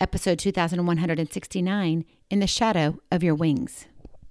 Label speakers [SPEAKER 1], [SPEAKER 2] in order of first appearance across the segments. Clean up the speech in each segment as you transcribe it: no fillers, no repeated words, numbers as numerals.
[SPEAKER 1] episode 2169, In the Shadow of Your Wings.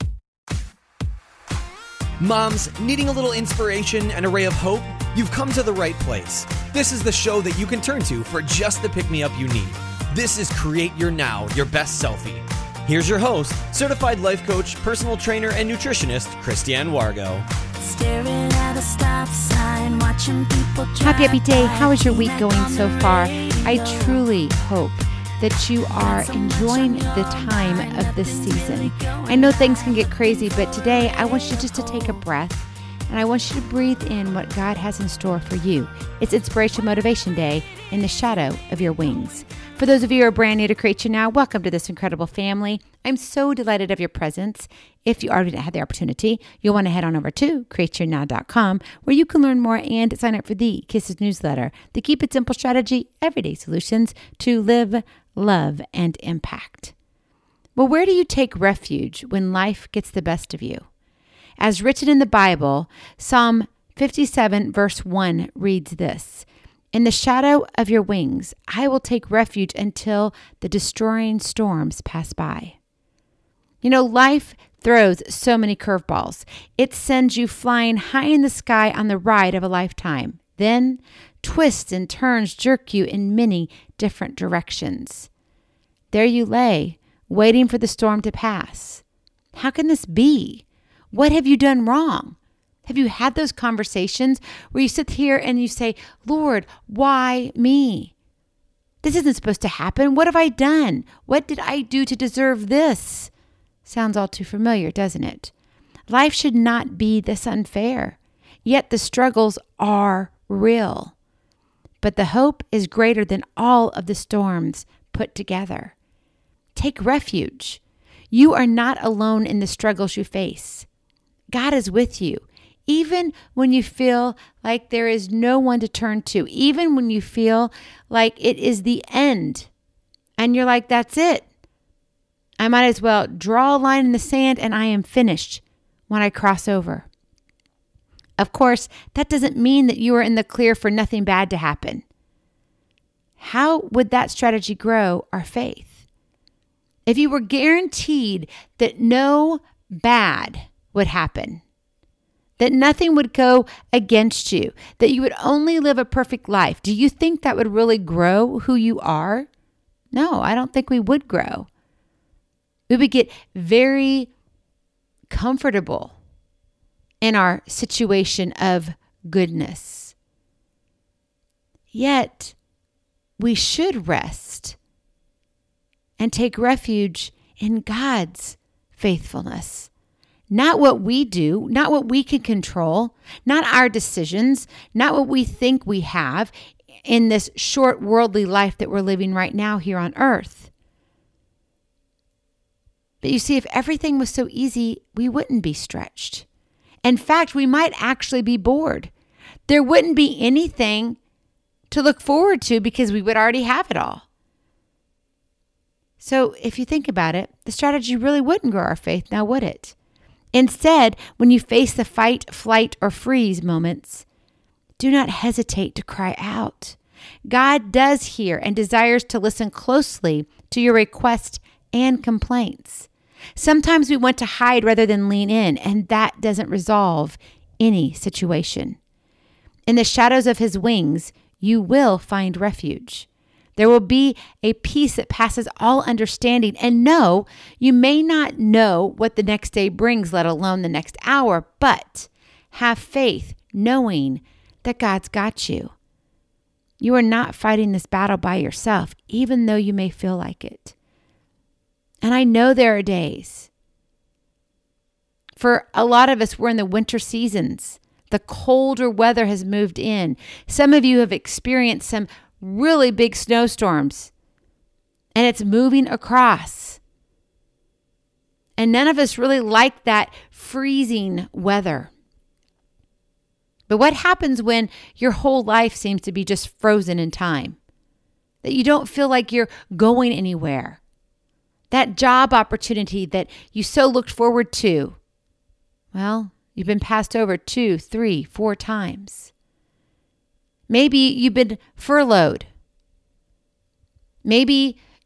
[SPEAKER 2] Moms, needing a little inspiration and a ray of hope? You've come to the right place. This is the show that you can turn to for just the pick-me-up you need. This is Create Your Now, Your Best Selfie. Here's your host, certified life coach, personal trainer, and nutritionist, Christiane Wargo.
[SPEAKER 3] Staring at a stop sign, watching people drive.
[SPEAKER 1] Happy day. How is your week going so far? I truly hope that you are enjoying the time of this season. I know things can get crazy, but today I want you just to take a breath and I want you to breathe in what God has in store for you. It's Inspiration Motivation Day, In the Shadow of Your Wings. For those of you who are brand new to Create Your Now, welcome to this incredible family. I'm so delighted of your presence. If you already didn't have the opportunity, you'll want to head on over to createyournow.com where you can learn more and sign up for the Kisses newsletter, the Keep It Simple strategy, everyday solutions to live, love, and impact. Well, where do you take refuge when life gets the best of you? As written in the Bible, Psalm 57 verse 1 reads this: "In the shadow of your wings, I will take refuge until the destroying storms pass by." You know, life throws so many curveballs. It sends you flying high in the sky on the ride of a lifetime. Then twists and turns jerk you in many different directions. There you lay, waiting for the storm to pass. How can this be? What have you done wrong? Have you had those conversations where you sit here and you say, "Lord, why me? This isn't supposed to happen. What have I done? What did I do to deserve this?" Sounds all too familiar, doesn't it? Life should not be this unfair, yet the struggles are real. But the hope is greater than all of the storms put together. Take refuge. You are not alone in the struggles you face. God is with you. Even when you feel like there is no one to turn to, even when you feel like it is the end and you're like, that's it. I might as well draw a line in the sand and I am finished when I cross over. Of course, that doesn't mean that you are in the clear for nothing bad to happen. How would that strategy grow our faith? If you were guaranteed that no bad would happen, that nothing would go against you, that you would only live a perfect life, do you think that would really grow who you are? No, I don't think we would grow. We would get very comfortable in our situation of goodness. Yet, we should rest and take refuge in God's faithfulness. Not what we do, not what we can control, not our decisions, not what we think we have in this short worldly life that we're living right now here on earth. But you see, if everything was so easy, we wouldn't be stretched. In fact, we might actually be bored. There wouldn't be anything to look forward to because we would already have it all. So if you think about it, the strategy really wouldn't grow our faith, now would it? Instead, when you face the fight, flight, or freeze moments, do not hesitate to cry out. God does hear and desires to listen closely to your requests and complaints. Sometimes we want to hide rather than lean in, and that doesn't resolve any situation. In the shadows of his wings, you will find refuge. There will be a peace that passes all understanding. And no, you may not know what the next day brings, let alone the next hour, but have faith knowing that God's got you. You are not fighting this battle by yourself, even though you may feel like it. And I know there are days. For a lot of us, we're in the winter seasons. The colder weather has moved in. Some of you have experienced some really big snowstorms, and it's moving across. And none of us really like that freezing weather. But what happens when your whole life seems to be just frozen in time? That you don't feel like you're going anywhere. That job opportunity that you so looked forward to, well, you've been passed over 2, 3, 4 times. Maybe you've been furloughed. Maybe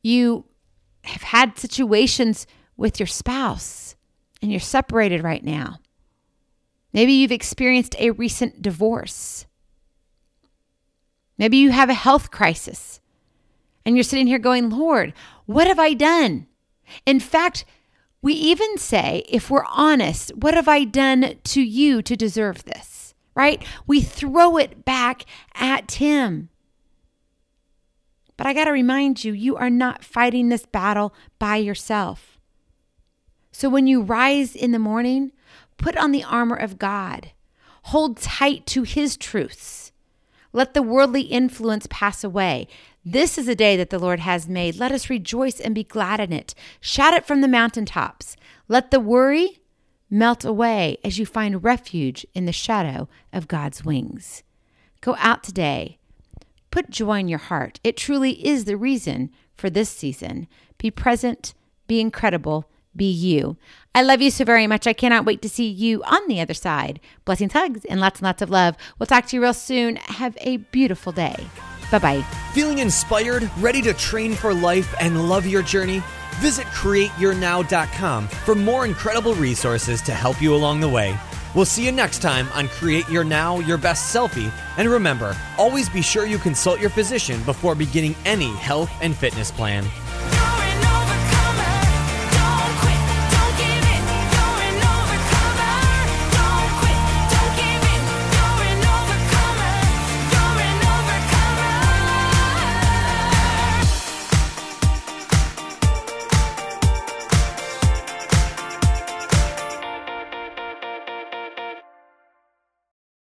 [SPEAKER 1] You have had situations with your spouse and you're separated right now. Maybe you've experienced a recent divorce. Maybe you have a health crisis and you're sitting here going, Lord, what have I done? In fact, we even say, if we're honest, what have I done to you to deserve this, right? We throw it back at Him. But I got to remind you, you are not fighting this battle by yourself. So when you rise in the morning, put on the armor of God. Hold tight to His truths. Let the worldly influence pass away. This is a day that the Lord has made. Let us rejoice and be glad in it. Shout it from the mountaintops. Let the worry melt away as you find refuge in the shadow of God's wings. Go out today. Put joy in your heart. It truly is the reason for this season. Be present, be incredible, be you. I love you so very much. I cannot wait to see you on the other side. Blessings, hugs, and lots of love. We'll talk to you real soon. Have a beautiful day. Bye-bye.
[SPEAKER 2] Feeling inspired, ready to train for life, and love your journey? Visit CreateYourNow.com for more incredible resources to help you along the way. We'll see you next time on Create Your Now, Your Best Selfie. And remember, always be sure you consult your physician before beginning any health and fitness plan.